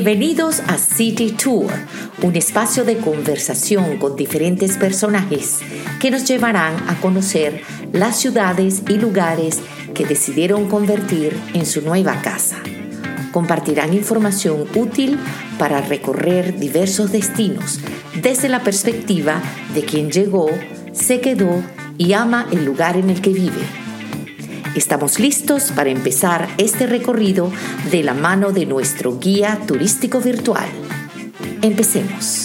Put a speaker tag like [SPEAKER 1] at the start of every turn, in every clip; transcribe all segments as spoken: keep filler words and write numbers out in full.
[SPEAKER 1] Bienvenidos a City Tour, un espacio de conversación con diferentes personajes que nos llevarán a conocer las ciudades y lugares que decidieron convertir en su nueva casa. Compartirán información útil para recorrer diversos destinos desde la perspectiva de quien llegó, se quedó y ama el lugar en el que vive. Estamos listos para empezar este recorrido de la mano de nuestro guía turístico virtual. Empecemos.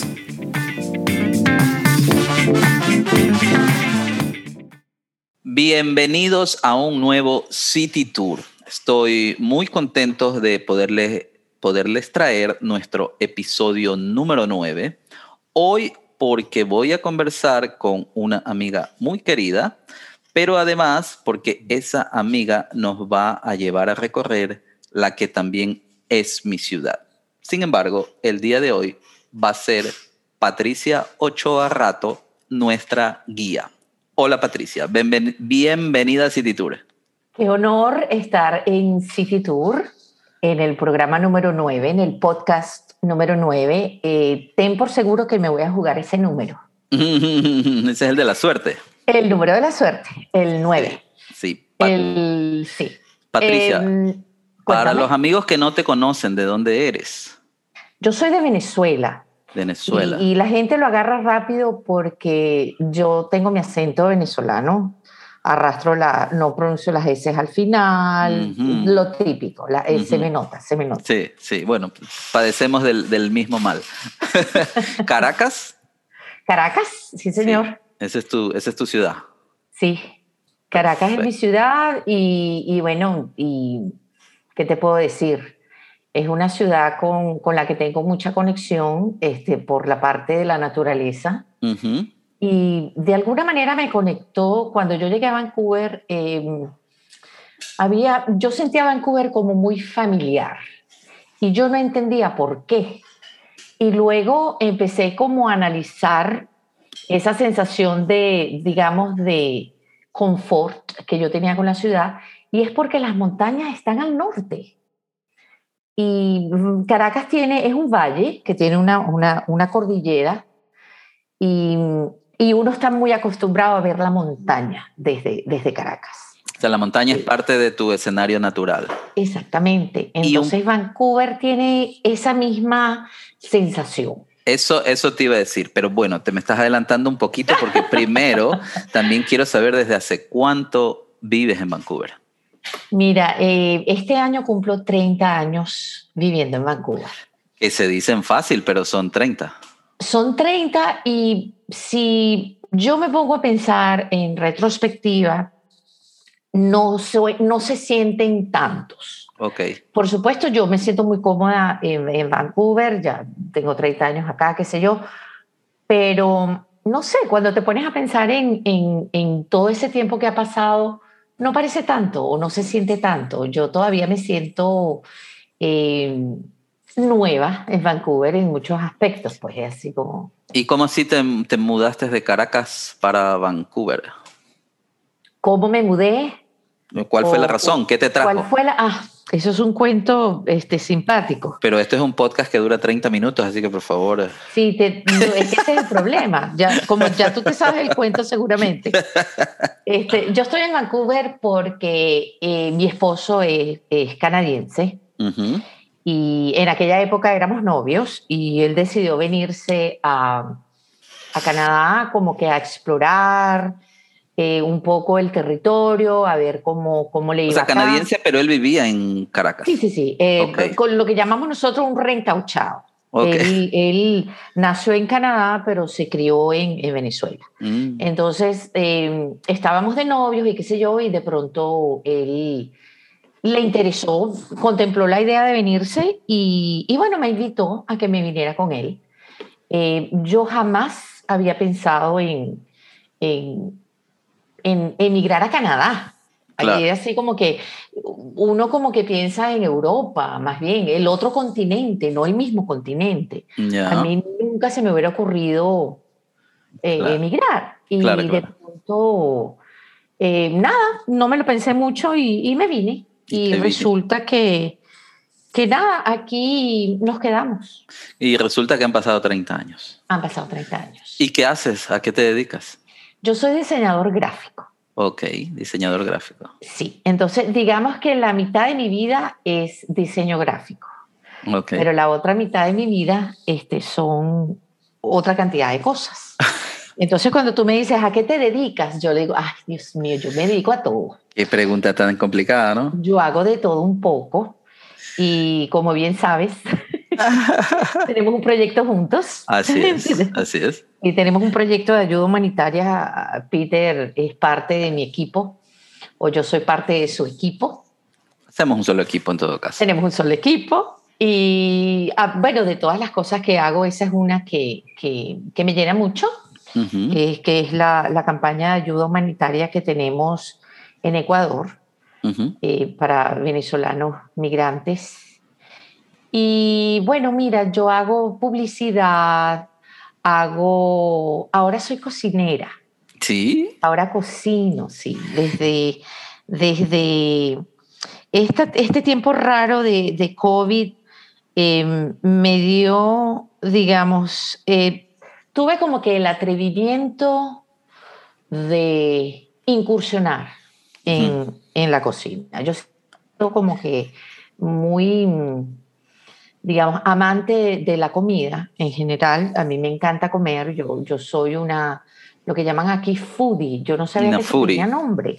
[SPEAKER 2] Bienvenidos a un nuevo City Tour. Estoy muy contento de poderles, poderles traer nuestro episodio número nueve. Hoy porque voy a conversar con una amiga muy querida, pero además porque esa amiga nos va a llevar a recorrer la que también es mi ciudad. Sin embargo, el día de hoy va a ser Patricia Ochoa Rato, nuestra guía. Hola Patricia, bienven- bienvenida a City Tour.
[SPEAKER 1] Qué honor estar en City Tour, en el programa número nueve, en el podcast número nueve. Eh, ten por seguro que me voy a jugar ese número.
[SPEAKER 2] Ese es el de la suerte.
[SPEAKER 1] El número de la suerte, el nueve.
[SPEAKER 2] Sí, sí. Pat-
[SPEAKER 1] El, sí.
[SPEAKER 2] Patricia,
[SPEAKER 1] Eh,
[SPEAKER 2] para
[SPEAKER 1] cuéntame.
[SPEAKER 2] los amigos que no te conocen, ¿de dónde eres?
[SPEAKER 1] Yo soy de Venezuela.
[SPEAKER 2] Venezuela.
[SPEAKER 1] Y, y la gente lo agarra rápido porque yo tengo mi acento venezolano, arrastro la, no pronuncio las S al final,
[SPEAKER 2] Ujú.
[SPEAKER 1] lo típico, la, eh, se
[SPEAKER 2] Ujú.
[SPEAKER 1] me nota, se me nota.
[SPEAKER 2] Sí, sí, bueno, padecemos del, del mismo mal. ¿Caracas?
[SPEAKER 1] Caracas, sí señor,
[SPEAKER 2] Sí, esa es tu, esa es tu ciudad.
[SPEAKER 1] sí. Caracas es mi
[SPEAKER 2] Perfecto.
[SPEAKER 1] ciudad y, y bueno, y ¿qué te puedo decir? Es una ciudad con, con la que tengo mucha conexión este, por la parte de la naturaleza.
[SPEAKER 2] Ujú.
[SPEAKER 1] Y de alguna manera me conectó cuando yo llegué a Vancouver. Eh, había, yo sentía a Vancouver como muy familiar y yo no entendía por qué. Y luego empecé como a analizar esa sensación de, digamos, de confort que yo tenía con la ciudad, y es porque las montañas están al norte. Y mm, Caracas tiene, es un valle que tiene una, una, una cordillera y, y uno está muy acostumbrado a ver la montaña desde, desde Caracas.
[SPEAKER 2] O sea, la montaña es
[SPEAKER 1] Sí.
[SPEAKER 2] parte de tu escenario natural.
[SPEAKER 1] Exactamente.
[SPEAKER 2] Y un-
[SPEAKER 1] Entonces Vancouver tiene esa misma sensación.
[SPEAKER 2] Eso, eso te iba a decir, pero bueno, te me estás adelantando un poquito porque primero también quiero saber desde hace cuánto vives en Vancouver.
[SPEAKER 1] Mira, eh, este año cumplo treinta años viviendo en Vancouver.
[SPEAKER 2] Que se dicen fácil, pero son treinta.
[SPEAKER 1] Son treinta y si yo me pongo a pensar en retrospectiva, no, soy- no se sienten tantos.
[SPEAKER 2] Ok.
[SPEAKER 1] Por supuesto, yo me siento muy cómoda en, en Vancouver, ya tengo treinta años acá, qué sé yo, pero no sé, cuando te pones a pensar en, en, en todo ese tiempo que ha pasado, no parece tanto o no se siente tanto. Yo todavía me siento eh, nueva en Vancouver en muchos aspectos, pues es así como...
[SPEAKER 2] ¿Y cómo así te, te mudaste de Caracas para Vancouver?
[SPEAKER 1] ¿Cómo me mudé?
[SPEAKER 2] ¿Cuál fue la
[SPEAKER 1] O-
[SPEAKER 2] razón?
[SPEAKER 1] o-
[SPEAKER 2] ¿Qué te
[SPEAKER 1] ¿Cuál
[SPEAKER 2] trajo?
[SPEAKER 1] fue la...? Ah, eso es un cuento este, simpático.
[SPEAKER 2] Pero esto es un podcast que dura treinta minutos, así que por favor.
[SPEAKER 1] Sí, te, no, es que ese es el problema. Ya, como ya tú te sabes el cuento seguramente. Este, yo estoy en Vancouver porque eh, mi esposo es, es canadiense
[SPEAKER 2] Ujú.
[SPEAKER 1] y en aquella época éramos novios y él decidió venirse a, a Canadá como que a explorar eh, un poco el territorio, a ver cómo, cómo le
[SPEAKER 2] O
[SPEAKER 1] iba
[SPEAKER 2] sea,
[SPEAKER 1] acá.
[SPEAKER 2] canadiense, pero él vivía en Caracas.
[SPEAKER 1] Sí, sí, sí. Eh,
[SPEAKER 2] Ok.
[SPEAKER 1] Con lo que llamamos nosotros un reencauchado.
[SPEAKER 2] Ok.
[SPEAKER 1] Él, él nació en Canadá, pero se crió en, en Venezuela.
[SPEAKER 2] Mm.
[SPEAKER 1] Entonces, eh, estábamos de novios y qué sé yo, y de pronto él le interesó, contempló la idea de venirse y, y bueno, me invitó a que me viniera con él. Eh, yo jamás había pensado en, en, en emigrar a Canadá.
[SPEAKER 2] Claro.
[SPEAKER 1] Ahí así como que uno como que piensa en Europa, más bien, el otro continente, no el mismo continente.
[SPEAKER 2] Ya.
[SPEAKER 1] A mí nunca se me hubiera ocurrido eh,
[SPEAKER 2] Claro.
[SPEAKER 1] emigrar. Y
[SPEAKER 2] Claro,
[SPEAKER 1] de
[SPEAKER 2] claro.
[SPEAKER 1] pronto, eh, nada, no me lo pensé mucho y, y me vine.
[SPEAKER 2] Y
[SPEAKER 1] Y
[SPEAKER 2] te vine.
[SPEAKER 1] resulta que, que nada, aquí nos quedamos.
[SPEAKER 2] Y resulta que han pasado treinta años.
[SPEAKER 1] Han pasado treinta años.
[SPEAKER 2] ¿Y qué haces? ¿A qué te dedicas?
[SPEAKER 1] Yo soy diseñador gráfico.
[SPEAKER 2] Ok, diseñador gráfico.
[SPEAKER 1] Sí, entonces digamos que la mitad de mi vida es diseño gráfico.
[SPEAKER 2] Okay.
[SPEAKER 1] Pero la otra mitad de mi vida este, son otra cantidad de cosas. Entonces, cuando tú me dices, ¿a qué te dedicas? Yo le digo, ay, Dios mío, yo me dedico a todo.
[SPEAKER 2] Qué pregunta tan complicada, ¿no?
[SPEAKER 1] Yo hago de todo un poco. Y como bien sabes, tenemos un proyecto juntos.
[SPEAKER 2] Así es, así es.
[SPEAKER 1] Y tenemos un proyecto de ayuda humanitaria. Peter es parte de mi equipo, o yo soy parte de su equipo.
[SPEAKER 2] Hacemos un solo equipo en todo caso.
[SPEAKER 1] Tenemos un solo equipo. Y ah, bueno, de todas las cosas que hago, esa es una que, que, que me llena mucho. Uh-huh. que, es, que es la, la campaña de ayuda humanitaria que tenemos en Ecuador uh-huh. eh, para venezolanos migrantes. Y bueno, mira, yo hago publicidad, hago, ahora soy cocinera.
[SPEAKER 2] ¿Sí?
[SPEAKER 1] Ahora cocino, sí, desde, desde esta, este tiempo raro de, de COVID eh, me dio, digamos, eh, tuve como que el atrevimiento de incursionar en, uh-huh. en la cocina. Yo soy como que muy, digamos, amante de la comida en general. A mí me encanta comer. Yo, yo soy una, lo que llaman aquí foodie. Yo no sabía una que foodie. Tenía nombre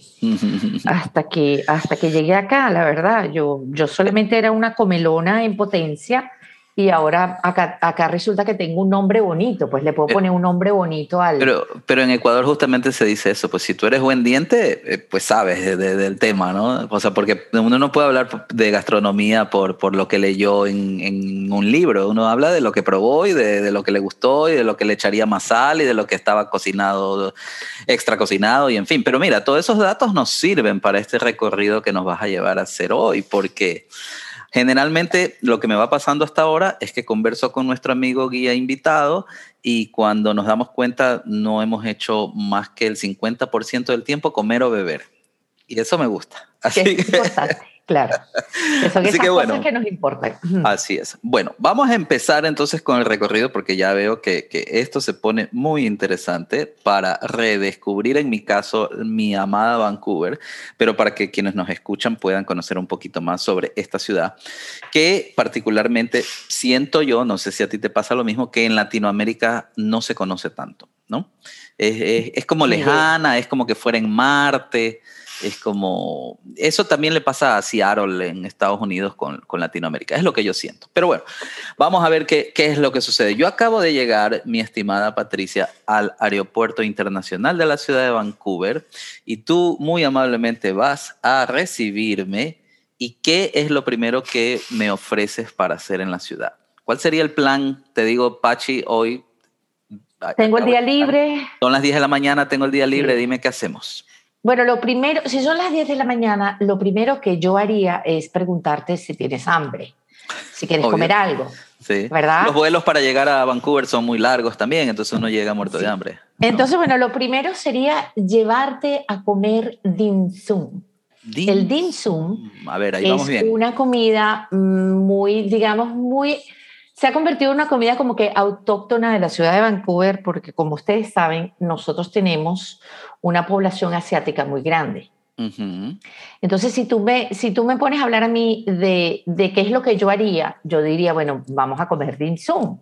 [SPEAKER 1] hasta que, hasta que llegué acá, la verdad. Yo, yo solamente era una comelona en potencia. Y ahora acá, acá resulta que tengo un nombre bonito, pues le puedo poner un nombre bonito al...
[SPEAKER 2] Pero, pero en Ecuador justamente se dice eso, pues si tú eres buen diente, pues sabes de, de, del tema, ¿no? O sea, porque uno no puede hablar de gastronomía por, por lo que leyó en, en un libro, uno habla de lo que probó y de, de lo que le gustó y de lo que le echaría más sal y de lo que estaba cocinado, extra cocinado y en fin. Pero mira, todos esos datos nos sirven para este recorrido que nos vas a llevar a hacer hoy, porque... Generalmente lo que me va pasando hasta ahora es que converso con nuestro amigo guía invitado y cuando nos damos cuenta no hemos hecho más que el cincuenta por ciento del tiempo comer o beber. Y eso me gusta.
[SPEAKER 1] Así que es importante, claro. Que son
[SPEAKER 2] así
[SPEAKER 1] esas
[SPEAKER 2] que, bueno,
[SPEAKER 1] cosas que nos importan.
[SPEAKER 2] Así es. Bueno, vamos a empezar entonces con el recorrido porque ya veo que, que esto se pone muy interesante para redescubrir, en mi caso, mi amada Vancouver, pero para que quienes nos escuchan puedan conocer un poquito más sobre esta ciudad, que particularmente siento yo, no sé si a ti te pasa lo mismo, que en Latinoamérica no se conoce tanto, ¿no? Es, es, es como lejana, es como que fuera en Marte. Es como, eso también le pasa a Seattle en Estados Unidos con, con Latinoamérica, es lo que yo siento. Pero bueno, vamos a ver qué, qué es lo que sucede. Yo acabo de llegar, mi estimada Patricia, al Aeropuerto Internacional de la ciudad de Vancouver y tú muy amablemente vas a recibirme. ¿Y qué es lo primero que me ofreces para hacer en la ciudad? ¿Cuál sería el plan? Te digo, Pachi, hoy...
[SPEAKER 1] Tengo el día libre.
[SPEAKER 2] Son las diez de la mañana, tengo el día libre,
[SPEAKER 1] Sí.
[SPEAKER 2] Dime qué hacemos.
[SPEAKER 1] Bueno, lo primero, si son las diez de la mañana, lo primero que yo haría es preguntarte si tienes hambre, si quieres Obvio. comer algo,
[SPEAKER 2] sí.
[SPEAKER 1] ¿verdad?
[SPEAKER 2] Los vuelos para llegar a Vancouver son muy largos también, entonces uno llega muerto sí. de hambre.
[SPEAKER 1] Entonces, ¿no? bueno, lo primero sería llevarte a comer dim sum.
[SPEAKER 2] Dim.
[SPEAKER 1] El dim sum
[SPEAKER 2] a ver, ahí
[SPEAKER 1] es
[SPEAKER 2] vamos bien.
[SPEAKER 1] una comida muy, digamos, muy... Se ha convertido en una comida como que autóctona de la ciudad de Vancouver porque, como ustedes saben, nosotros tenemos una población asiática muy grande.
[SPEAKER 2] Uh-huh.
[SPEAKER 1] Entonces, si tú, me, si tú me pones a hablar a mí de, de qué es lo que yo haría, yo diría, bueno, vamos a comer dim sum.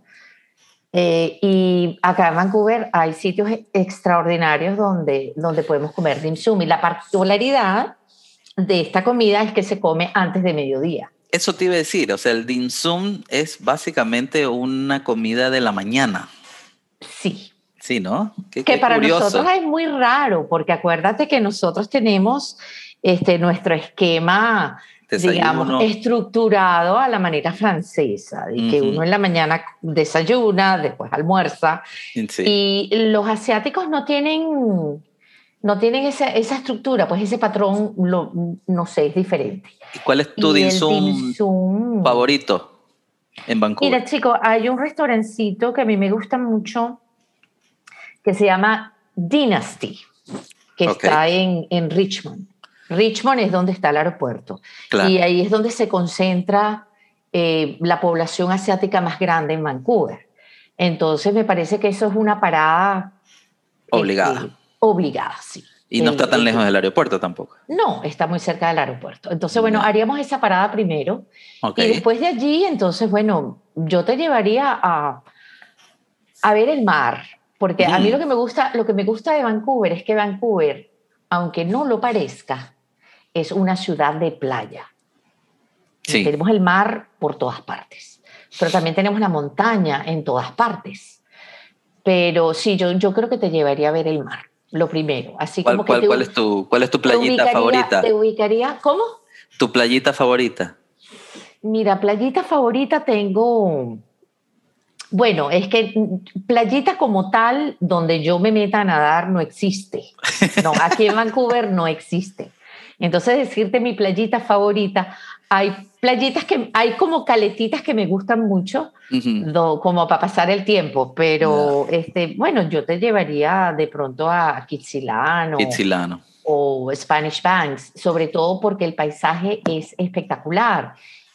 [SPEAKER 1] Eh, y acá en Vancouver hay sitios extraordinarios donde, donde podemos comer dim sum. Y la particularidad de esta comida es que se come antes de mediodía.
[SPEAKER 2] Eso te iba a decir, o sea, el dim sum es básicamente una comida de la mañana.
[SPEAKER 1] Sí.
[SPEAKER 2] Sí, ¿no?
[SPEAKER 1] Qué, que qué para curioso. Nosotros es muy raro, porque acuérdate que nosotros tenemos este, nuestro esquema, Desayuno. digamos, estructurado a la manera francesa, y uh-huh. que uno en la mañana desayuna, después almuerza,
[SPEAKER 2] sí.
[SPEAKER 1] y los asiáticos no tienen... No tienen esa, esa estructura, pues ese patrón, lo, no sé, es diferente.
[SPEAKER 2] ¿Y cuál es tu dim sum, sum favorito en Vancouver?
[SPEAKER 1] Mira, chicos, hay un restaurancito que a mí me gusta mucho que se llama Dynasty, que okay. está en, en Richmond. Richmond es donde está el aeropuerto.
[SPEAKER 2] Claro.
[SPEAKER 1] Y ahí es donde se concentra eh, la población asiática más grande en Vancouver. Entonces me parece que eso es una parada
[SPEAKER 2] obligada.
[SPEAKER 1] Este, obligada, sí.
[SPEAKER 2] Y no está tan
[SPEAKER 1] eh,
[SPEAKER 2] lejos del aeropuerto tampoco.
[SPEAKER 1] No, está muy cerca del aeropuerto. Entonces, bueno,
[SPEAKER 2] Yeah.
[SPEAKER 1] haríamos esa parada primero.
[SPEAKER 2] Okay.
[SPEAKER 1] Y después de allí, entonces, bueno, yo te llevaría a, a ver el mar. Porque mm. a mí lo que, me gusta, lo que me gusta de Vancouver es que Vancouver, aunque no lo parezca, es una ciudad de playa. Sí. Tenemos el mar por todas partes, pero también tenemos la montaña en todas partes. Pero sí, yo, yo creo que te llevaría a ver el mar, lo primero. Así
[SPEAKER 2] ¿Cuál,
[SPEAKER 1] como que
[SPEAKER 2] cuál,
[SPEAKER 1] te,
[SPEAKER 2] cuál, es tu, ¿Cuál es tu playita
[SPEAKER 1] ubicaría,
[SPEAKER 2] favorita?
[SPEAKER 1] Te ubicaría, ¿cómo?
[SPEAKER 2] ¿Tu playita favorita?
[SPEAKER 1] Mira, playita favorita tengo... Bueno, es que playita como tal, donde yo me meta a nadar, no existe. No, aquí en Vancouver no existe. Entonces, decirte mi playita favorita, hay playitas que, hay como caletitas que me gustan mucho, uh-huh. do, como para pasar el tiempo, pero yeah. este, bueno, yo te llevaría de pronto a Kitsilano,
[SPEAKER 2] Kitsilano
[SPEAKER 1] o Spanish Banks, sobre todo porque el paisaje es espectacular.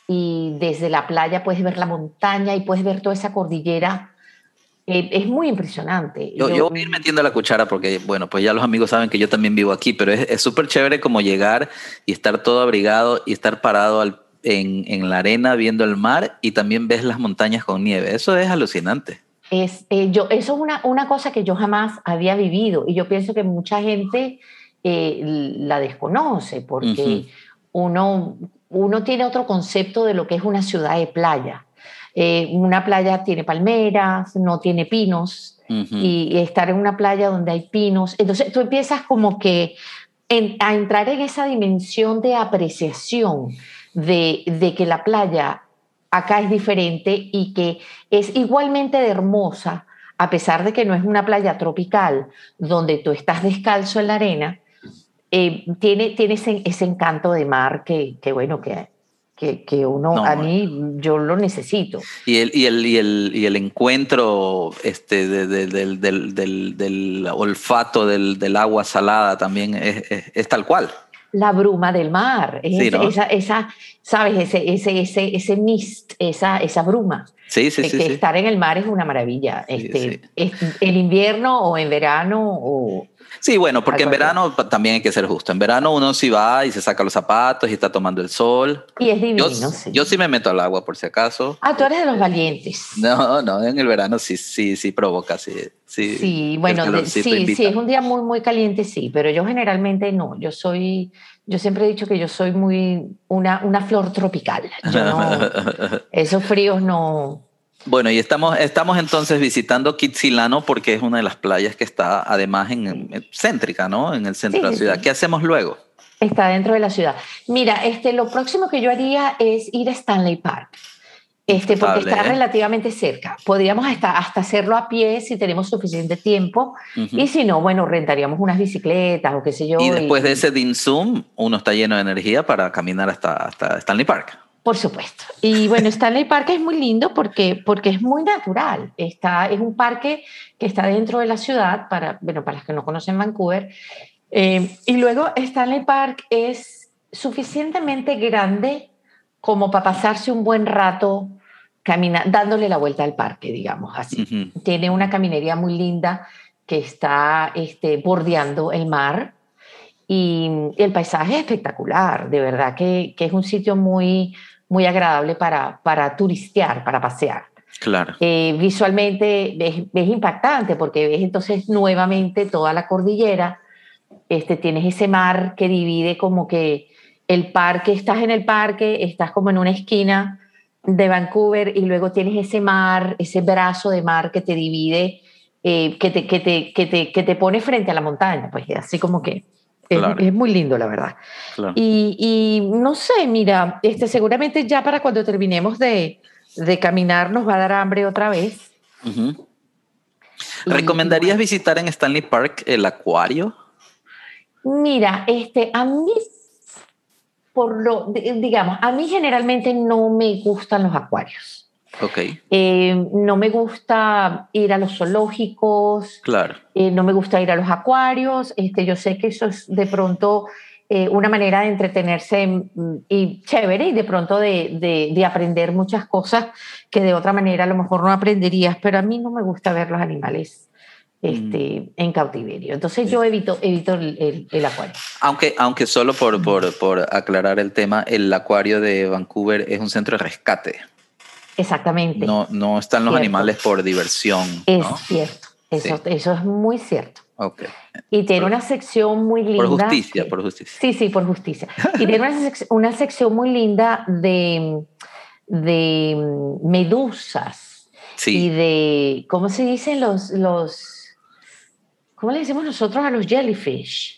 [SPEAKER 1] Y desde la playa puedes ver la montaña y puedes ver toda esa cordillera. Eh, es muy impresionante.
[SPEAKER 2] Yo, yo, yo voy a ir metiendo la cuchara porque, bueno, pues ya los amigos saben que yo también vivo aquí, pero es súper chévere como llegar y estar todo abrigado y estar parado al, en, en la arena viendo el mar y también ves las montañas con nieve. Eso es alucinante.
[SPEAKER 1] Es, eh, yo, eso es una, una cosa que yo jamás había vivido y yo pienso que mucha gente eh, la desconoce porque uh-huh. uno... uno tiene otro concepto de lo que es una ciudad de playa. Eh, una playa tiene palmeras, no tiene pinos, uh-huh. y, y estar en una playa donde hay pinos, entonces tú empiezas como que en, a entrar en esa dimensión de apreciación de, de que la playa acá es diferente y que es igualmente de hermosa, a pesar de que no es una playa tropical, donde tú estás descalzo en la arena. Eh, tiene, tiene ese, ese encanto de mar que, que bueno, que, que, que uno, no, a mí, yo lo necesito.
[SPEAKER 2] Y el, y el, y el, y el encuentro este, de, de, de, del, del, del olfato del, del agua salada también es, es, es tal cual.
[SPEAKER 1] La bruma del mar, es
[SPEAKER 2] sí,
[SPEAKER 1] esa,
[SPEAKER 2] ¿no?
[SPEAKER 1] esa, esa, ¿sabes? Ese, ese, ese, ese mist, esa, esa bruma.
[SPEAKER 2] Sí, sí,
[SPEAKER 1] de
[SPEAKER 2] sí,
[SPEAKER 1] que
[SPEAKER 2] sí.
[SPEAKER 1] Estar en el mar es una maravilla.
[SPEAKER 2] Sí,
[SPEAKER 1] este,
[SPEAKER 2] sí.
[SPEAKER 1] Es, en invierno o en verano o...
[SPEAKER 2] Sí, bueno, porque en verano también hay que ser justo. En verano uno sí va y se saca los zapatos y está tomando el sol.
[SPEAKER 1] Y es divino,
[SPEAKER 2] yo,
[SPEAKER 1] sí.
[SPEAKER 2] Yo sí me meto al agua por si acaso.
[SPEAKER 1] Ah, tú eres de los valientes.
[SPEAKER 2] No, no, en el verano sí, sí, sí provoca, sí. Sí,
[SPEAKER 1] sí bueno, de, sí, sí, es un día muy, muy caliente, sí, pero yo generalmente no. Yo soy, yo siempre he dicho que yo soy muy una, una flor tropical. Yo no, esos fríos no...
[SPEAKER 2] Bueno, y estamos, estamos entonces visitando Kitsilano porque es una de las playas que está además en, en céntrica, ¿no? En el centro sí, de la ciudad. Sí. ¿Qué hacemos luego?
[SPEAKER 1] Está dentro de la ciudad. Mira, este, lo próximo que yo haría es ir a Stanley Park, este, porque está ¿eh? relativamente cerca. Podríamos hasta, hasta hacerlo a pie si tenemos suficiente tiempo, uh-huh. y si no, bueno, rentaríamos unas bicicletas o qué sé yo.
[SPEAKER 2] Y después
[SPEAKER 1] y,
[SPEAKER 2] de ese dim sum, uno está lleno de energía para caminar hasta, hasta Stanley Park.
[SPEAKER 1] Por supuesto. Y bueno, Stanley Park es muy lindo porque, porque es muy natural. Está, es un parque que está dentro de la ciudad, para, bueno, para los que no conocen Vancouver. Eh, y luego Stanley Park es suficientemente grande como para pasarse un buen rato camina, dándole la vuelta al parque, digamos así. Uh-huh. Tiene una caminería muy linda que está este, bordeando el mar. Y el paisaje es espectacular, de verdad que, que es un sitio muy, muy agradable para, para turistear, para pasear.
[SPEAKER 2] Claro.
[SPEAKER 1] Eh, visualmente es, es impactante porque ves entonces nuevamente toda la cordillera, este, tienes ese mar que divide como que el parque, estás en el parque, estás como en una esquina de Vancouver y luego tienes ese mar, ese brazo de mar que te divide, eh, que, te, que, te, que, te, que te pone frente a la montaña, pues así como que... Claro. Es, es muy lindo, la verdad.
[SPEAKER 2] Claro.
[SPEAKER 1] Y, y no sé, mira, este, seguramente ya para cuando terminemos de, de caminar nos va a dar hambre otra vez.
[SPEAKER 2] Uh-huh. y, ¿Recomendarías y bueno, visitar en Stanley Park el acuario?
[SPEAKER 1] Mira, este, a mí, por lo, digamos, a mí generalmente no me gustan los acuarios.
[SPEAKER 2] Okay.
[SPEAKER 1] Eh, no me gusta ir a los zoológicos,
[SPEAKER 2] claro.
[SPEAKER 1] eh, no me gusta ir a los acuarios. Este, yo sé que eso es de pronto eh, una manera de entretenerse mm, y chévere y de pronto de, de, de aprender muchas cosas que de otra manera a lo mejor no aprenderías, pero a mí no me gusta ver los animales este, mm. en cautiverio. Entonces sí. yo evito, evito el, el, el acuario.
[SPEAKER 2] Aunque, aunque solo por, por, por aclarar el tema, el acuario de Vancouver es un centro de rescate.
[SPEAKER 1] Exactamente.
[SPEAKER 2] No, no están los cierto. animales por diversión.
[SPEAKER 1] Es
[SPEAKER 2] ¿no?
[SPEAKER 1] cierto, eso, sí. eso es muy cierto.
[SPEAKER 2] Okay.
[SPEAKER 1] Y tiene por, una sección muy linda.
[SPEAKER 2] Por justicia,
[SPEAKER 1] que,
[SPEAKER 2] por justicia.
[SPEAKER 1] Sí, sí, por justicia. Y tiene una, sec, una sección muy linda de, de medusas.
[SPEAKER 2] Sí.
[SPEAKER 1] Y de, ¿cómo se dicen los, los, ¿cómo le decimos nosotros a los jellyfish?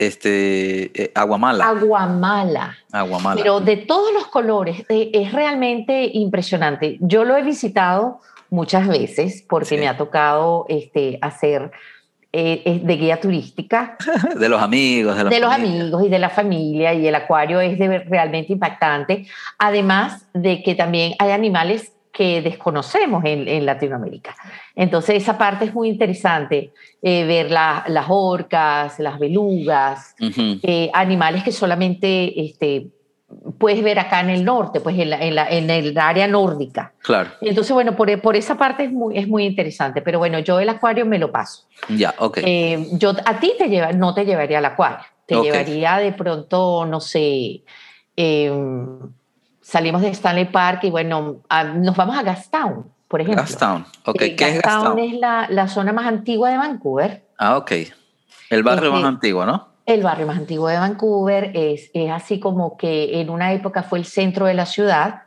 [SPEAKER 2] Este, eh, aguamala.
[SPEAKER 1] Aguamala.
[SPEAKER 2] Aguamala.
[SPEAKER 1] Pero de todos los colores, eh, es realmente impresionante. Yo lo he visitado muchas veces porque sí. me ha tocado este, hacer eh, de guía turística.
[SPEAKER 2] De los amigos, de,
[SPEAKER 1] de los amigos y de la familia, y el acuario es de, realmente impactante. Además de que también hay animales que desconocemos en, en Latinoamérica. Entonces esa parte es muy interesante, eh, ver la, las orcas, las belugas, uh-huh. eh, animales que solamente este, puedes ver acá en el norte, pues en, la, en, la, en el área nórdica.
[SPEAKER 2] Claro.
[SPEAKER 1] Entonces, bueno, por, por esa parte es muy, es muy interesante, pero bueno, yo el acuario me lo paso.
[SPEAKER 2] Ya, ok.
[SPEAKER 1] Eh, yo a ti te lleva, no te llevaría al acuario, te okay. llevaría de pronto, no sé... Eh, salimos de Stanley Park y bueno, a, nos vamos a Gastown, por ejemplo.
[SPEAKER 2] Gastown, ok.
[SPEAKER 1] Eh,
[SPEAKER 2] ¿Qué
[SPEAKER 1] Gastown
[SPEAKER 2] es Gastown?
[SPEAKER 1] es la, la zona más antigua de Vancouver.
[SPEAKER 2] Ah, ok. El barrio
[SPEAKER 1] este,
[SPEAKER 2] más antiguo, ¿no?
[SPEAKER 1] El barrio más antiguo de Vancouver es, es así como que en una época fue el centro de la ciudad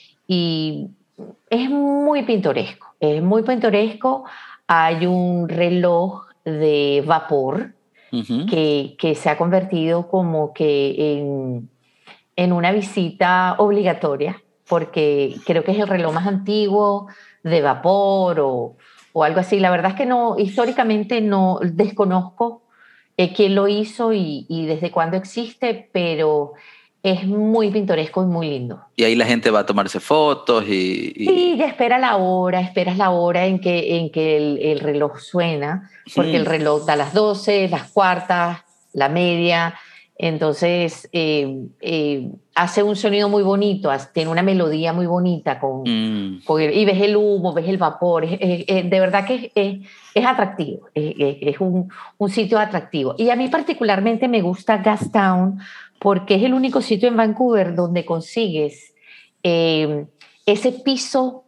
[SPEAKER 1] y es muy pintoresco, es muy pintoresco. Hay un reloj de vapor uh-huh. que, que se ha convertido como que en... en una visita obligatoria, porque creo que es el reloj más antiguo de vapor o, o algo así. La verdad es que no, históricamente no desconozco eh, quién lo hizo y, y desde cuándo existe, pero es muy pintoresco y muy lindo.
[SPEAKER 2] Y ahí la gente va a tomarse fotos y... y...
[SPEAKER 1] Sí, ya espera la hora, esperas la hora en que, en que el, el reloj suena, porque mm. el reloj da las doce, las cuartas, la media... Entonces eh, eh, hace un sonido muy bonito, tiene una melodía muy bonita con, mm. con el, y ves el humo, ves el vapor, es, es, es, de verdad que es, es, es atractivo, es, es un, un sitio atractivo. Y a mí particularmente me gusta Gastown porque es el único sitio en Vancouver donde consigues eh, ese piso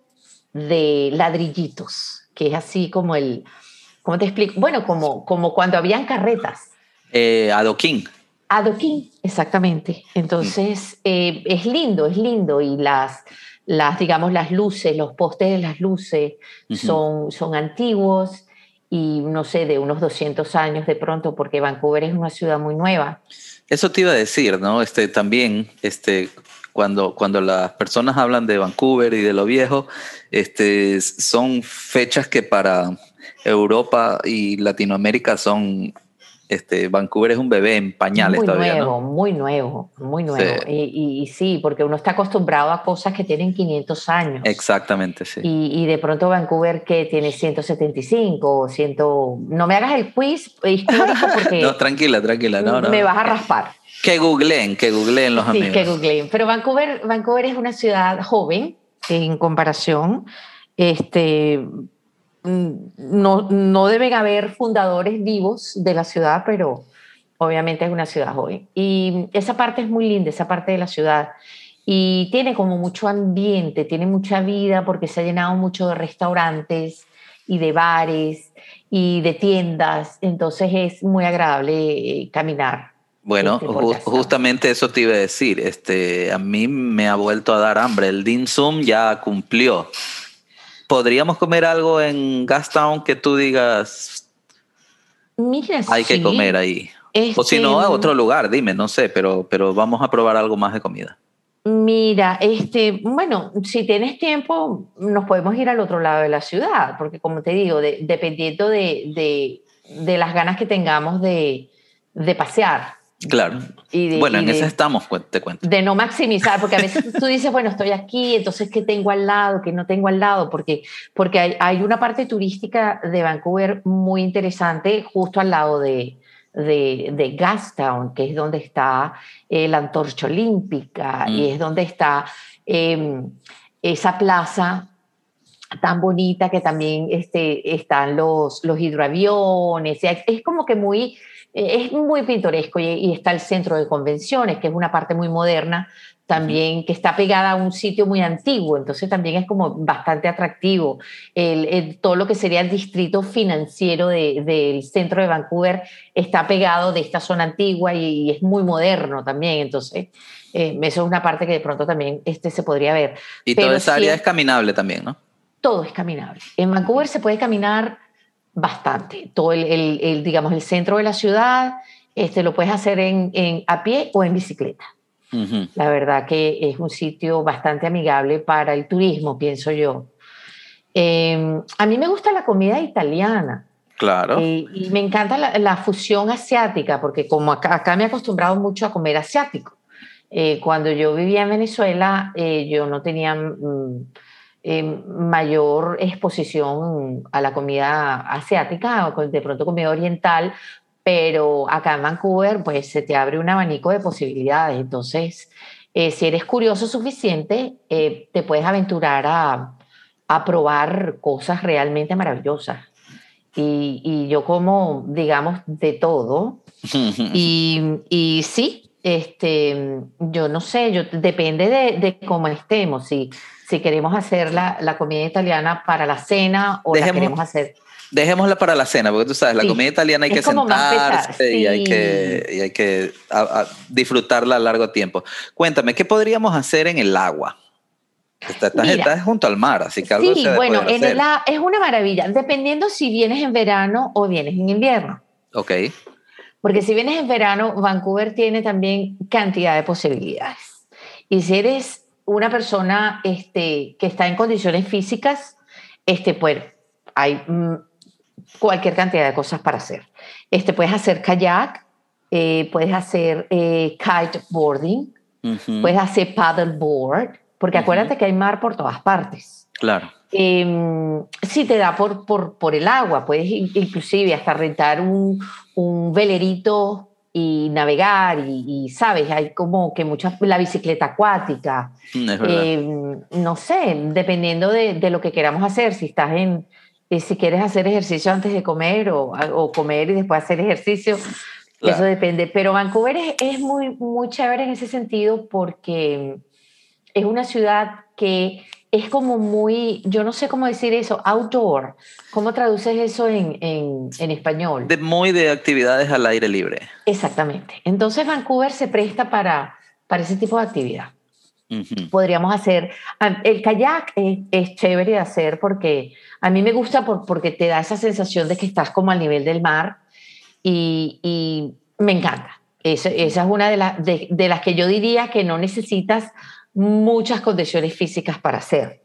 [SPEAKER 1] de ladrillitos, que es así como el, ¿cómo te explico? Bueno, como, como cuando habían carretas.
[SPEAKER 2] Eh, adoquín.
[SPEAKER 1] Adoquín, exactamente. Entonces, eh, es lindo, es lindo. Y las, las, digamos, las luces, los postes de las luces uh-huh. son, son antiguos y, no sé, de unos doscientos años de pronto, porque Vancouver es una ciudad muy nueva.
[SPEAKER 2] Eso te iba a decir, ¿no? Este, también, este, cuando, cuando las personas hablan de Vancouver y de lo viejo, este, son fechas que para Europa y Latinoamérica son... Este, Vancouver es un bebé en pañales
[SPEAKER 1] muy
[SPEAKER 2] todavía,
[SPEAKER 1] nuevo,
[SPEAKER 2] ¿no?
[SPEAKER 1] Muy nuevo, muy nuevo. Sí. Y, y, y sí, porque uno está acostumbrado a cosas que tienen quinientos años.
[SPEAKER 2] Exactamente, sí.
[SPEAKER 1] Y, y de pronto Vancouver que tiene ciento setenta y cinco, cien... No me hagas el quiz histórico porque...
[SPEAKER 2] no, tranquila, tranquila. No, no,
[SPEAKER 1] me vas a raspar.
[SPEAKER 2] Que googleen, que googleen los
[SPEAKER 1] sí,
[SPEAKER 2] amigos.
[SPEAKER 1] Sí, que googleen. Pero Vancouver, Vancouver es una ciudad joven en comparación. Este... No, no deben haber fundadores vivos de la ciudad, pero obviamente es una ciudad joven. Y esa parte es muy linda, esa parte de la ciudad. Y tiene como mucho ambiente, tiene mucha vida porque se ha llenado mucho de restaurantes y de bares y de tiendas. Entonces es muy agradable caminar.
[SPEAKER 2] Bueno,
[SPEAKER 1] este,
[SPEAKER 2] ju- justamente eso te iba a decir. Este, a mí me ha vuelto a dar hambre. El dim sum ya cumplió. ¿Podríamos comer algo en Gastown que tú digas
[SPEAKER 1] Mira,
[SPEAKER 2] hay
[SPEAKER 1] sí.
[SPEAKER 2] que comer ahí?
[SPEAKER 1] Este,
[SPEAKER 2] o si no, a otro lugar, dime, no sé, pero, pero vamos a probar algo más de comida.
[SPEAKER 1] Mira, este, bueno, si tienes tiempo, nos podemos ir al otro lado de la ciudad, porque como te digo, de, dependiendo de, de, de las ganas que tengamos de, de pasear.
[SPEAKER 2] Claro.
[SPEAKER 1] Y de,
[SPEAKER 2] bueno,
[SPEAKER 1] y
[SPEAKER 2] en
[SPEAKER 1] de,
[SPEAKER 2] eso estamos, te cuento.
[SPEAKER 1] De no maximizar, porque a veces tú dices, bueno, estoy aquí, entonces, ¿qué tengo al lado? ¿Qué no tengo al lado? Porque, porque hay, hay una parte turística de Vancouver muy interesante justo al lado de, de, de Gastown, que es donde está eh, la Antorcha Olímpica mm. y es donde está eh, esa plaza tan bonita que también este, están los, los hidroaviones. Es como que muy, es muy pintoresco y, y está el centro de convenciones, que es una parte muy moderna también, uh-huh. que está pegada a un sitio muy antiguo, entonces también es como bastante atractivo. El, el, todo lo que sería el distrito financiero de, del centro de Vancouver está pegado de esta zona antigua y, y es muy moderno también, entonces eh, eso es una parte que de pronto también este, se podría ver.
[SPEAKER 2] Y Pero toda esa área es caminable también, ¿no?
[SPEAKER 1] Todo es caminable. En Vancouver se puede caminar bastante. Todo el, el, el digamos, el centro de la ciudad este, lo puedes hacer en, en, a pie o en bicicleta. Uh-huh. La verdad que es un sitio bastante amigable para el turismo, pienso yo. Eh, a mí me gusta la comida italiana.
[SPEAKER 2] Claro.
[SPEAKER 1] Eh, y me encanta la, la fusión asiática, porque como acá, acá me he acostumbrado mucho a comer asiático. Eh, cuando yo vivía en Venezuela, eh, yo no tenía... Mm, Eh, mayor exposición a la comida asiática, de pronto comida oriental, pero acá en Vancouver pues se te abre un abanico de posibilidades, entonces eh, si eres curioso suficiente eh, te puedes aventurar a, a probar cosas realmente maravillosas y, y yo como digamos de todo y, y sí, este, yo no sé, yo, depende de, de cómo estemos, si si queremos hacer la, la comida italiana para la cena o Dejemos, la queremos hacer...
[SPEAKER 2] Dejémosla para la cena, porque tú sabes, la sí, comida italiana hay que sentarse y sí. hay que, y hay que a, a disfrutarla a largo tiempo. Cuéntame, ¿qué podríamos hacer en el agua? Estás, Mira, estás junto al mar, así que algo
[SPEAKER 1] sí,
[SPEAKER 2] se
[SPEAKER 1] bueno,
[SPEAKER 2] hacer.
[SPEAKER 1] En el, es una maravilla, dependiendo si vienes en verano o vienes en invierno.
[SPEAKER 2] Ok.
[SPEAKER 1] Porque si vienes en verano, Vancouver tiene también cantidad de posibilidades. Y si eres una persona este, que está en condiciones físicas, este, pues hay mm, cualquier cantidad de cosas para hacer. Este, puedes hacer kayak, eh, puedes hacer eh, kiteboarding, uh-huh. puedes hacer paddleboard, porque uh-huh. acuérdate que hay mar por todas partes.
[SPEAKER 2] Claro.
[SPEAKER 1] Eh, sí te da por, por, por el agua, puedes inclusive hasta rentar un, un velerito y navegar y, y sabes, hay como que mucha, la bicicleta acuática,
[SPEAKER 2] es
[SPEAKER 1] eh, no sé, dependiendo de, de lo que queramos hacer, si estás en, eh, si quieres hacer ejercicio antes de comer o, o comer y después hacer ejercicio, claro. Eso depende, pero Vancouver es, es muy, muy chévere en ese sentido porque es una ciudad que es como muy, yo no sé cómo decir eso, outdoor. ¿Cómo traduces eso en, en, en español?
[SPEAKER 2] De muy de actividades al aire libre.
[SPEAKER 1] Exactamente. Entonces Vancouver se presta para, para ese tipo de actividad. Uh-huh. Podríamos hacer, el kayak es, es chévere de hacer porque a mí me gusta por, porque te da esa sensación de que estás como al nivel del mar y, y me encanta. Esa, esa es una de, la, de, de las que yo diría que no necesitas muchas condiciones físicas para hacer.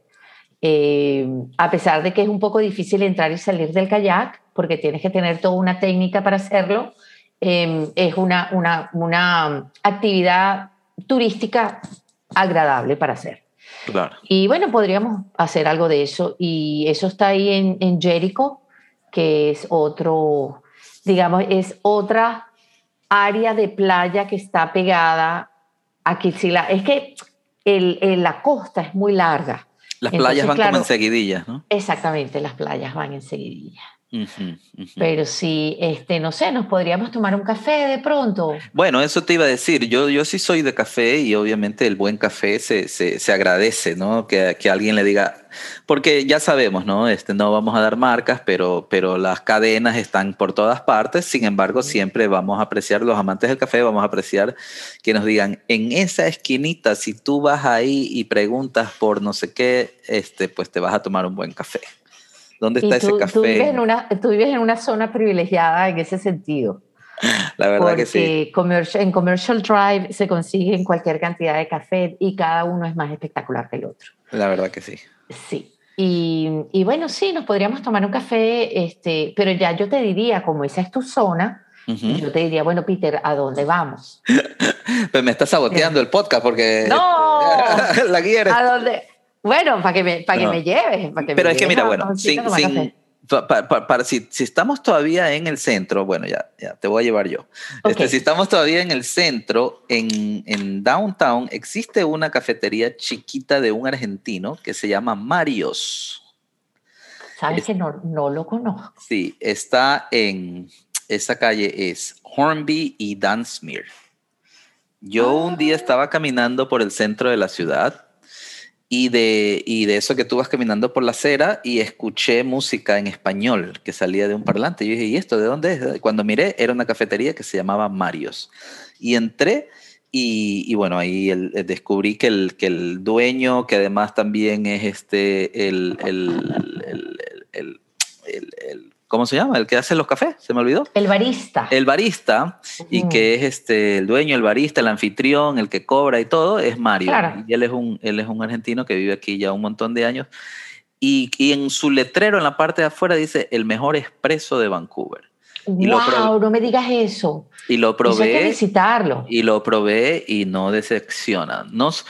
[SPEAKER 1] Eh, a pesar de que es un poco difícil entrar y salir del kayak, porque tienes que tener toda una técnica para hacerlo, eh, es una, una, una actividad turística agradable para hacer.
[SPEAKER 2] Claro.
[SPEAKER 1] Y bueno, podríamos hacer algo de eso. Y eso está ahí en, en Jericho, que es otro, digamos, es otra área de playa que está pegada a Kitsilano. Es que El, el, la costa es muy larga.
[SPEAKER 2] Las Entonces, playas van claro, como en seguidillas, ¿no?
[SPEAKER 1] Exactamente, las playas van en seguidillas.
[SPEAKER 2] Uh-huh, uh-huh.
[SPEAKER 1] Pero sí, este, no sé, nos podríamos tomar un café de pronto.
[SPEAKER 2] Bueno, eso te iba a decir. Yo, yo sí soy de café y obviamente el buen café se, se, se agradece, ¿no? Que, que alguien le diga, porque ya sabemos, ¿no? Este, no vamos a dar marcas, pero, pero las cadenas están por todas partes. Sin embargo, siempre vamos a apreciar, los amantes del café, vamos a apreciar que nos digan, en esa esquinita, si tú vas ahí y preguntas por no sé qué, este, pues te vas a tomar un buen café. ¿Dónde está
[SPEAKER 1] tú,
[SPEAKER 2] ese café?
[SPEAKER 1] Tú vives, en una, tú vives en una zona privilegiada en ese sentido.
[SPEAKER 2] La verdad
[SPEAKER 1] porque
[SPEAKER 2] que sí.
[SPEAKER 1] Commercial, en Commercial Drive se consiguen cualquier cantidad de café y cada uno es más espectacular que el otro.
[SPEAKER 2] La verdad que sí.
[SPEAKER 1] Sí. Y, y bueno, sí, nos podríamos tomar un café, este, pero ya yo te diría, como esa es tu zona, uh-huh. yo te diría, bueno, Peter, ¿a dónde vamos?
[SPEAKER 2] Pues me estás saboteando sí. el podcast porque...
[SPEAKER 1] ¡No!
[SPEAKER 2] La guía eres...
[SPEAKER 1] ¿A dónde? Bueno, para que me, para
[SPEAKER 2] no.
[SPEAKER 1] que me lleves. Para que
[SPEAKER 2] Pero
[SPEAKER 1] me
[SPEAKER 2] es que mira, bueno, sin, sin, Pa, pa, pa, para, si, si estamos todavía en el centro, bueno, ya, ya te voy a llevar yo.
[SPEAKER 1] Okay.
[SPEAKER 2] Este, si estamos todavía en el centro, en, en Downtown, existe una cafetería chiquita de un argentino que se llama Marios.
[SPEAKER 1] ¿Sabes
[SPEAKER 2] es,
[SPEAKER 1] que no, no lo conozco?
[SPEAKER 2] Sí, está en, esa calle es Hornby y Dunsmuir. Yo ah. un día estaba caminando por el centro de la ciudad y de, y de eso que tú vas caminando por la acera y escuché música en español que salía de un parlante. Yo dije, ¿y esto de dónde es? Cuando miré, era una cafetería que se llamaba Marios. Y entré y, y bueno, ahí el, el descubrí que el, que el dueño, que además también es este, el, el, el, el, el, el ¿cómo se llama? El que hace los cafés, se me olvidó.
[SPEAKER 1] El barista.
[SPEAKER 2] El barista, uh-huh. y que es este, el dueño, el barista, el anfitrión, el que cobra y todo, es Mario. Claro. Y él es, un, él es un argentino que vive aquí ya un montón de años. Y, y en su letrero, en la parte de afuera, dice el mejor expreso de Vancouver.
[SPEAKER 1] Y ¡wow! Probé, no me digas eso.
[SPEAKER 2] Y lo probé.
[SPEAKER 1] Eso hay que visitarlo.
[SPEAKER 2] Y lo probé y no decepciona. Nos...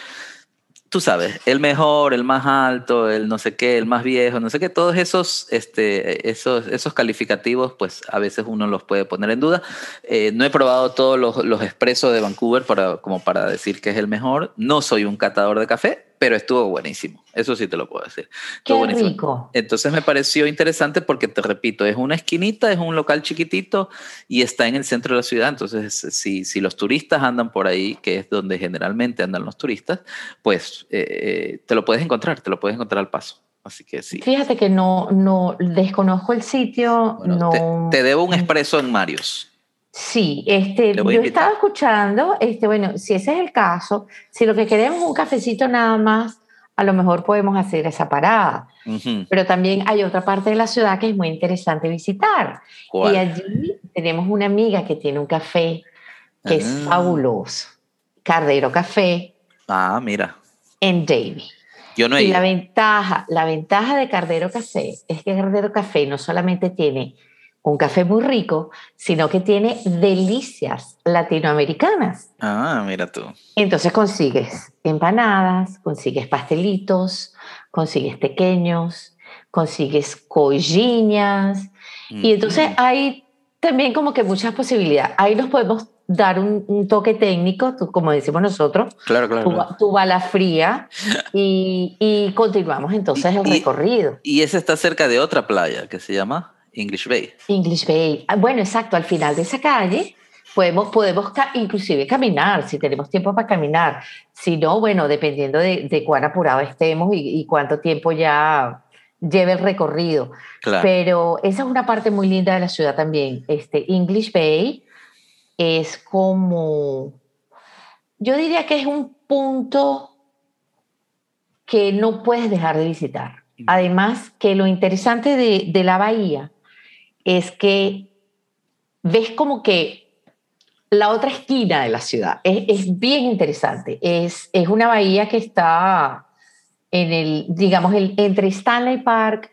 [SPEAKER 2] Tú sabes, el mejor, el más alto, el no sé qué, el más viejo, no sé qué, todos esos, este, esos, esos calificativos, pues a veces uno los puede poner en duda. Eh, no he probado todos los, los expresos de Vancouver para, como para decir que es el mejor. No soy un catador de café, pero estuvo buenísimo. Eso sí te lo puedo decir.
[SPEAKER 1] Qué
[SPEAKER 2] buenísimo.
[SPEAKER 1] rico.
[SPEAKER 2] Entonces me pareció interesante porque, te repito, es una esquinita, es un local chiquitito y está en el centro de la ciudad. Entonces, si, si los turistas andan por ahí, que es donde generalmente andan los turistas, pues eh, te lo puedes encontrar, te lo puedes encontrar al paso. Así que sí.
[SPEAKER 1] Fíjate que no, no desconozco el sitio.
[SPEAKER 2] Bueno,
[SPEAKER 1] no...
[SPEAKER 2] te, te debo un expreso en Marios.
[SPEAKER 1] Sí, este, yo estaba escuchando, este, bueno, si ese es el caso, si lo que queremos es un cafecito nada más, a lo mejor podemos hacer esa parada. Uh-huh. Pero también hay otra parte de la ciudad que es muy interesante visitar.
[SPEAKER 2] ¿Cuál?
[SPEAKER 1] Y allí tenemos una amiga que tiene un café que uh-huh. es fabuloso. Cardero Café.
[SPEAKER 2] Ah, mira.
[SPEAKER 1] En Davie.
[SPEAKER 2] Yo no he
[SPEAKER 1] y
[SPEAKER 2] ido.
[SPEAKER 1] la ventaja, la ventaja de Cardero Café es que Cardero Café no solamente tiene un café muy rico, sino que tiene delicias latinoamericanas.
[SPEAKER 2] Ah, mira tú.
[SPEAKER 1] Entonces consigues empanadas, consigues pastelitos, consigues pequeños, consigues cojiñas. Mm-hmm. Y entonces hay también como que muchas posibilidades. Ahí nos podemos dar un, un toque técnico, tú, como decimos nosotros,
[SPEAKER 2] claro, claro,
[SPEAKER 1] tu,
[SPEAKER 2] claro.
[SPEAKER 1] tu bala fría, y, y continuamos entonces
[SPEAKER 2] y,
[SPEAKER 1] el recorrido.
[SPEAKER 2] Y, y ese está cerca de otra playa que se llama English Bay.
[SPEAKER 1] English Bay. Bueno, exacto, al final de esa calle podemos, podemos ca- inclusive caminar, si tenemos tiempo para caminar. Si no, bueno, dependiendo de, de cuán apurado estemos y, y cuánto tiempo ya lleve el recorrido.
[SPEAKER 2] Claro.
[SPEAKER 1] Pero esa es una parte muy linda de la ciudad también. Este, English Bay es como, yo diría que es un punto que no puedes dejar de visitar. Además, que lo interesante de, de la bahía es que ves como que la otra esquina de la ciudad. Es, es bien interesante. Es, es una bahía que está en el, digamos, el, entre Stanley Park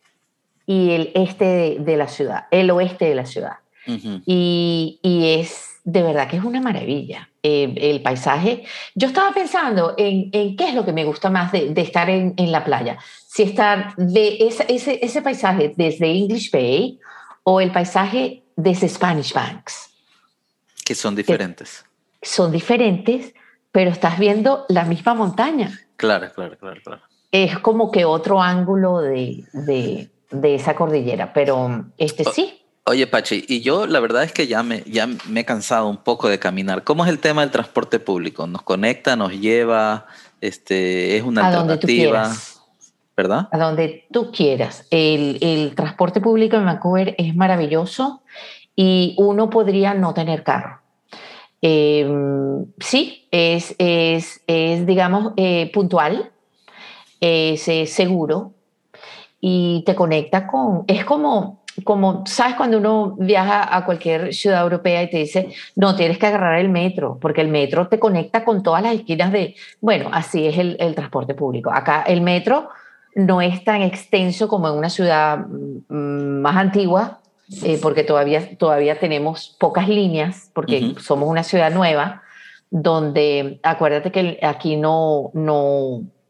[SPEAKER 1] y el este de, de la ciudad, el oeste de la ciudad. Uh-huh. Y, y es, de verdad que es una maravilla. Eh, el paisaje. Yo estaba pensando en, en qué es lo que me gusta más de, de estar en, en la playa. Si estar de ese, ese, ese paisaje desde English Bay o el paisaje desde Spanish Banks.
[SPEAKER 2] Que son diferentes.
[SPEAKER 1] Que son diferentes, pero estás viendo la misma montaña.
[SPEAKER 2] Claro, claro, claro, claro.
[SPEAKER 1] Es como que otro ángulo de, de, de esa cordillera, pero este
[SPEAKER 2] o,
[SPEAKER 1] sí.
[SPEAKER 2] Oye, Pachi, y yo la verdad es que ya me, ya me he cansado un poco de caminar. ¿Cómo es el tema del transporte público? ¿Nos conecta, nos lleva? Este, ¿Es una
[SPEAKER 1] a
[SPEAKER 2] alternativa?
[SPEAKER 1] Donde tú quieras.
[SPEAKER 2] ¿Verdad?
[SPEAKER 1] A donde tú quieras. El, el transporte público en Vancouver es maravilloso y uno podría no tener carro. Eh, sí, es, es, es digamos, eh, puntual, es, es seguro y te conecta con... Es como, como, ¿sabes? Cuando uno viaja a cualquier ciudad europea y te dice, no, tienes que agarrar el metro, porque el metro te conecta con todas las esquinas de... Bueno, así es el, el transporte público. Acá el metro no es tan extenso como en una ciudad mm, más antigua, eh, porque todavía, todavía tenemos pocas líneas, porque uh-huh. somos una ciudad nueva, donde acuérdate que aquí no, no,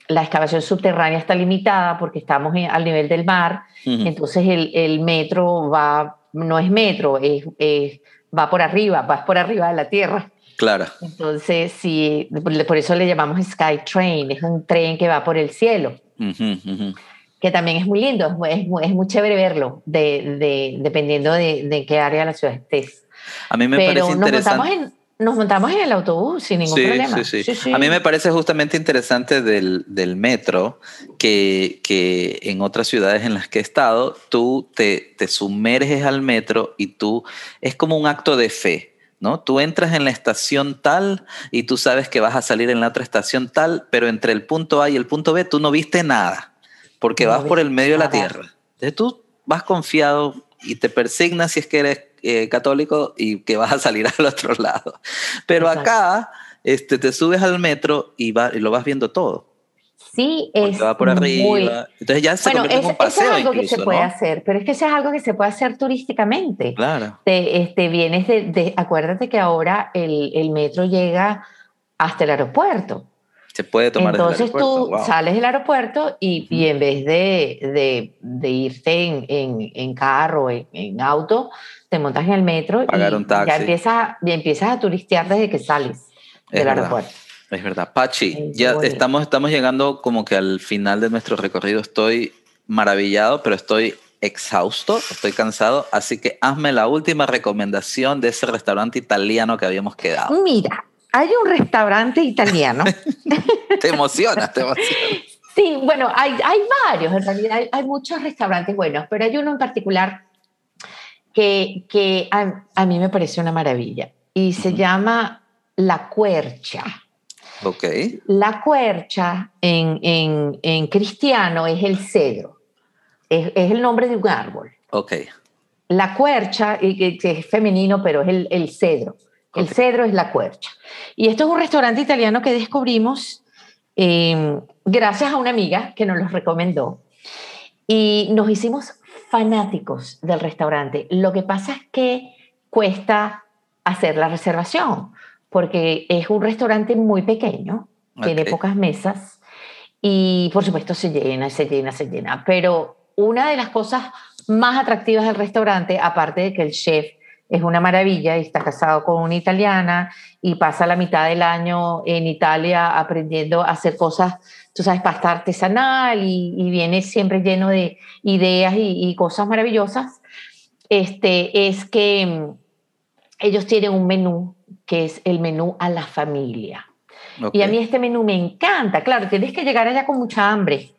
[SPEAKER 1] la excavación subterránea está limitada porque estamos en, al nivel del mar, uh-huh. Entonces el, el metro va, no es metro, es, es, va por arriba, va por arriba de la tierra.
[SPEAKER 2] Claro.
[SPEAKER 1] Entonces, sí, por eso le llamamos Sky Train, es un tren que va por el cielo, uh-huh, uh-huh. Que también es muy lindo, es muy, es muy, es muy chévere verlo, de, de, dependiendo de, de qué área de la ciudad estés.
[SPEAKER 2] A mí me
[SPEAKER 1] Pero
[SPEAKER 2] parece
[SPEAKER 1] nos
[SPEAKER 2] interesante.
[SPEAKER 1] Montamos en, nos montamos en el autobús sin ningún
[SPEAKER 2] sí,
[SPEAKER 1] problema.
[SPEAKER 2] Sí, sí.
[SPEAKER 1] Sí, sí.
[SPEAKER 2] A mí me parece justamente interesante del, del metro que, que en otras ciudades en las que he estado, tú te, te sumerges al metro y tú, es como un acto de fe, ¿no? Tú entras en la estación tal y tú sabes que vas a salir en la otra estación tal, pero entre el punto A y el punto B tú no viste nada, porque no vas por el medio nada. de la tierra. Entonces tú vas confiado y te persignas si es que eres eh, católico y que vas a salir al otro lado. Pero exacto. Acá este, te subes al metro y, va, y lo vas viendo todo.
[SPEAKER 1] Sí,
[SPEAKER 2] porque
[SPEAKER 1] es
[SPEAKER 2] va por arriba.
[SPEAKER 1] Muy...
[SPEAKER 2] Entonces ya se
[SPEAKER 1] bueno,
[SPEAKER 2] convierte
[SPEAKER 1] es,
[SPEAKER 2] en un paseo
[SPEAKER 1] eso es algo
[SPEAKER 2] incluso,
[SPEAKER 1] que se puede
[SPEAKER 2] ¿no?
[SPEAKER 1] hacer, pero es que eso es algo que se puede hacer turísticamente.
[SPEAKER 2] Claro.
[SPEAKER 1] Te, este, vienes de, de, acuérdate que ahora el, el metro llega hasta el aeropuerto.
[SPEAKER 2] Se puede tomar
[SPEAKER 1] Entonces
[SPEAKER 2] desde el aeropuerto.
[SPEAKER 1] tú
[SPEAKER 2] Wow.
[SPEAKER 1] sales del aeropuerto y, uh-huh. y en vez de, de, de irte en, en, en carro, en, en auto, te montas en el metro.
[SPEAKER 2] Pagar
[SPEAKER 1] y
[SPEAKER 2] un taxi.
[SPEAKER 1] ya empiezas, ya empiezas a turistear desde que sales
[SPEAKER 2] es
[SPEAKER 1] del
[SPEAKER 2] verdad.
[SPEAKER 1] aeropuerto.
[SPEAKER 2] Es verdad. Pachi,
[SPEAKER 1] es
[SPEAKER 2] ya estamos, estamos llegando como que al final de nuestro recorrido. Estoy maravillado, pero estoy exhausto, estoy cansado. Así que hazme la última recomendación de ese restaurante italiano que habíamos quedado.
[SPEAKER 1] Mira, hay un restaurante italiano.
[SPEAKER 2] Te emocionas, te emocionas.
[SPEAKER 1] Sí, bueno, hay, hay varios, en realidad hay, hay muchos restaurantes buenos, pero hay uno en particular que, que a, a mí me parece una maravilla y se uh-huh. llama La Quercia.
[SPEAKER 2] Ok.
[SPEAKER 1] La quercia en, en, en cristiano es el cedro, es, es el nombre de un árbol.
[SPEAKER 2] Ok.
[SPEAKER 1] La quercia, que es femenino, pero es el, el cedro. El okay. cedro es la quercia. Y esto es un restaurante italiano que descubrimos eh, gracias a una amiga que nos lo recomendó. Y nos hicimos fanáticos del restaurante. Lo que pasa es que cuesta hacer la reservación, porque es un restaurante muy pequeño, okay. Tiene pocas mesas y por supuesto se llena, se llena, se llena. Pero una de las cosas más atractivas del restaurante, aparte de que el chef es una maravilla y está casado con una italiana y pasa la mitad del año en Italia aprendiendo a hacer cosas, tú sabes, pasta artesanal y, y viene siempre lleno de ideas y, y cosas maravillosas, este, es que ellos tienen un menú que es el menú a la familia. Okay. Y a mí este menú me encanta. Claro, tienes que llegar allá con mucha hambre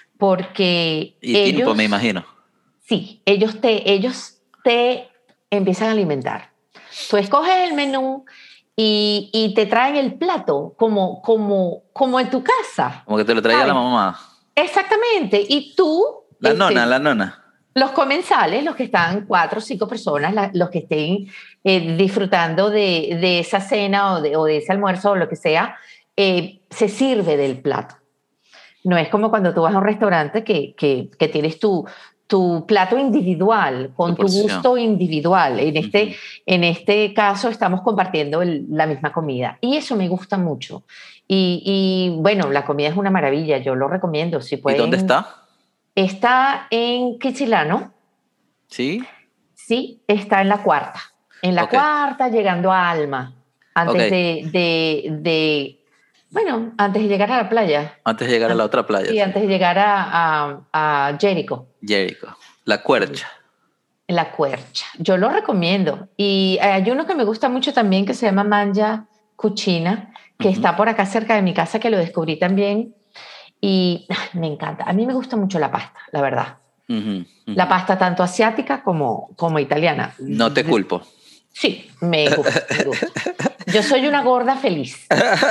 [SPEAKER 1] porque
[SPEAKER 2] y
[SPEAKER 1] ellos...
[SPEAKER 2] tiempo, me imagino.
[SPEAKER 1] Sí, ellos te, ellos te empiezan a alimentar. Tú escoges el menú y, y te traen el plato como, como, como en tu casa.
[SPEAKER 2] Como que te lo traía ¿sabes? La mamá.
[SPEAKER 1] Exactamente. Y tú...
[SPEAKER 2] La
[SPEAKER 1] este,
[SPEAKER 2] nona, la nona.
[SPEAKER 1] Los comensales, los que están cuatro o cinco personas, la, los que estén eh, disfrutando de, de esa cena o de, o de ese almuerzo o lo que sea, eh, se sirve del plato. No es como cuando tú vas a un restaurante que, que, que tienes tu, tu plato individual, con tu gusto individual. En este, uh-huh. en este caso estamos compartiendo el, la misma comida. Y eso me gusta mucho. Y, y bueno, la comida es una maravilla, yo lo recomiendo. Si pueden,
[SPEAKER 2] ¿y dónde está?
[SPEAKER 1] Está en Quicilano.
[SPEAKER 2] ¿Sí?
[SPEAKER 1] Sí, está en la cuarta. En la okay. cuarta, llegando a Alma. Antes okay. de, de, de... Bueno, antes de llegar a la playa.
[SPEAKER 2] Antes de llegar a la otra playa.
[SPEAKER 1] Sí,
[SPEAKER 2] sí.
[SPEAKER 1] antes de llegar a, a, a Jericho.
[SPEAKER 2] Jericho. La Quercia.
[SPEAKER 1] La Quercia. Yo lo recomiendo. Y hay uno que me gusta mucho también que se llama Mangia Cucina, que uh-huh. está por acá cerca de mi casa, que lo descubrí también. Y me encanta. A mí me gusta mucho la pasta, la verdad. Uh-huh, uh-huh. La pasta tanto asiática como, como italiana.
[SPEAKER 2] No te culpo.
[SPEAKER 1] Sí, me gusta, me gusta. Yo soy una gorda feliz.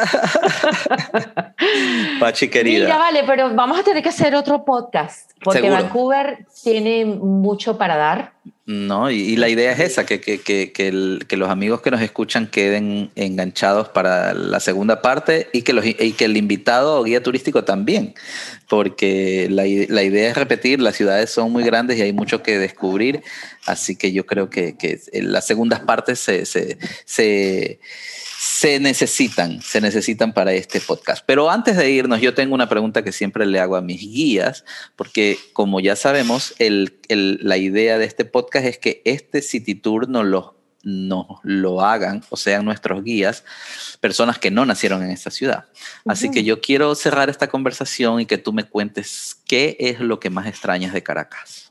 [SPEAKER 2] Pachi, querida.
[SPEAKER 1] Mira, vale, pero vamos a tener que hacer otro podcast. Porque
[SPEAKER 2] ¿seguro?
[SPEAKER 1] Vancouver tiene mucho para dar.
[SPEAKER 2] No, y, y la idea es esa, que, que, que, que, el, que los amigos que nos escuchan queden enganchados para la segunda parte y que, los, y que el invitado o guía turístico también. porque la, la idea es repetir, las ciudades son muy grandes y hay mucho que descubrir, así que yo creo que, que las segundas partes se, se, se, se necesitan, se necesitan para este podcast. Pero antes de irnos, yo tengo una pregunta que siempre le hago a mis guías, porque como ya sabemos, el, el, la idea de este podcast es que este City Tour nos lo, nos lo hagan, o sean nuestros guías, personas que no nacieron en esta ciudad. Así uh-huh. que yo quiero cerrar esta conversación y que tú me cuentes qué es lo que más extrañas de Caracas.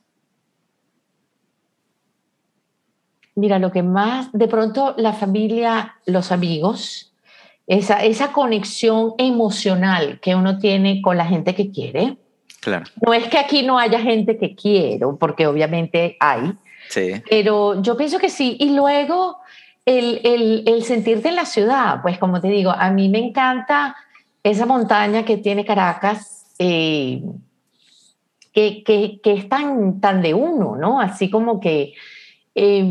[SPEAKER 1] Mira, lo que más, de pronto la familia, los amigos, esa, esa conexión emocional que uno tiene con la gente que quiere.
[SPEAKER 2] Claro.
[SPEAKER 1] No es que aquí no haya gente que quiero, porque obviamente hay,
[SPEAKER 2] sí.
[SPEAKER 1] pero yo pienso que sí. Y luego el, el, el sentirte en la ciudad, pues como te digo, a mí me encanta esa montaña que tiene Caracas, eh, que, que, que es tan, tan de uno, ¿no? Así como que Eh,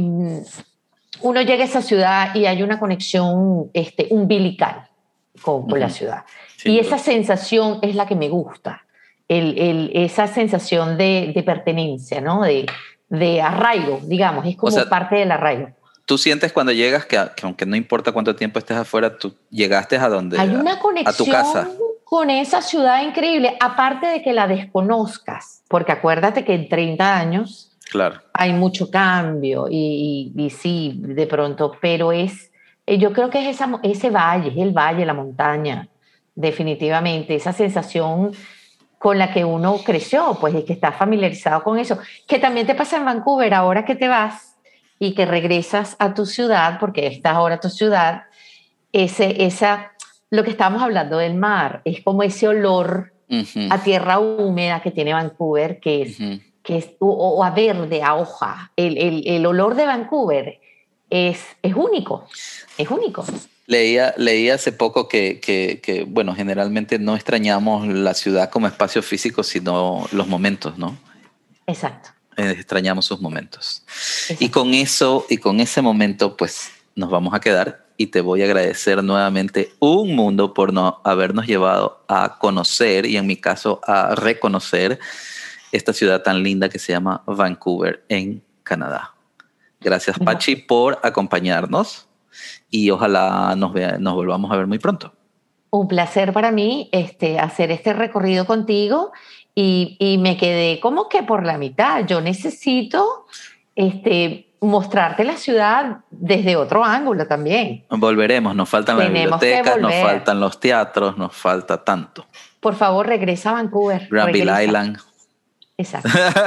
[SPEAKER 1] uno llega a esa ciudad y hay una conexión este, umbilical con, con uh-huh. la ciudad. Sin y duda. Esa sensación es la que me gusta, el, el, esa sensación de, de pertenencia, ¿no? de, de arraigo, digamos, es como o sea, parte del arraigo.
[SPEAKER 2] ¿Tú sientes cuando llegas que, que aunque no importa cuánto tiempo estés afuera, tú llegaste a donde?
[SPEAKER 1] Hay una conexión
[SPEAKER 2] a tu casa.
[SPEAKER 1] Con esa ciudad increíble, aparte de que la desconozcas, porque acuérdate que en treinta años...
[SPEAKER 2] Claro.
[SPEAKER 1] Hay mucho cambio y, y, y sí, de pronto, pero es, yo creo que es esa, ese valle, es el valle, la montaña, definitivamente, esa sensación con la que uno creció, pues, y que está familiarizado con eso, que también te pasa en Vancouver, ahora que te vas y que regresas a tu ciudad, porque esta es ahora tu ciudad, ese, esa, lo que estábamos hablando del mar, es como ese olor uh-huh. a tierra húmeda que tiene Vancouver, que es... Uh-huh. que es, o, o a verde, a hoja. El, el, el olor de Vancouver es, es único, es único.
[SPEAKER 2] Leía, leía hace poco que, que, que, bueno, generalmente no extrañamos la ciudad como espacio físico, sino los momentos, ¿no?
[SPEAKER 1] Exacto.
[SPEAKER 2] Eh, extrañamos sus momentos. Exacto. Y con eso, y con ese momento, pues, nos vamos a quedar y te voy a agradecer nuevamente un mundo por no habernos llevado a conocer y en mi caso a reconocer esta ciudad tan linda que se llama Vancouver en Canadá. Gracias, Pachi, por acompañarnos y ojalá nos, vea, nos volvamos a ver muy pronto.
[SPEAKER 1] Un placer para mí este, hacer este recorrido contigo y, y me quedé como que por la mitad. Yo necesito este, mostrarte la ciudad desde otro ángulo también.
[SPEAKER 2] Volveremos, nos faltan
[SPEAKER 1] Tenemos
[SPEAKER 2] las bibliotecas, nos faltan los teatros, nos falta tanto.
[SPEAKER 1] Por favor, regresa a Vancouver.
[SPEAKER 2] Granville Island.
[SPEAKER 1] Exacto.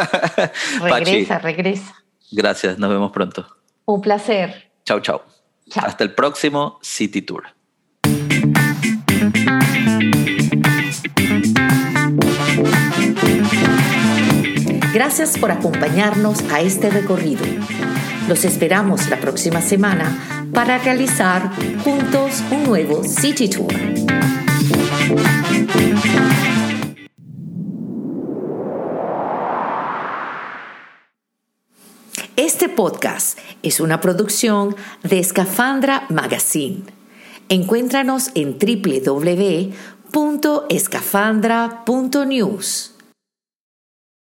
[SPEAKER 1] Regresa,
[SPEAKER 2] Pachi,
[SPEAKER 1] regresa.
[SPEAKER 2] Gracias, nos vemos pronto.
[SPEAKER 1] Un placer.
[SPEAKER 2] Chao, chao. Hasta el próximo City Tour.
[SPEAKER 1] Gracias por acompañarnos a este recorrido. Los esperamos la próxima semana para realizar juntos un nuevo City Tour. Este podcast es una producción de Escafandra Magazine. Encuéntranos en doble u doble u doble u punto escafandra punto news.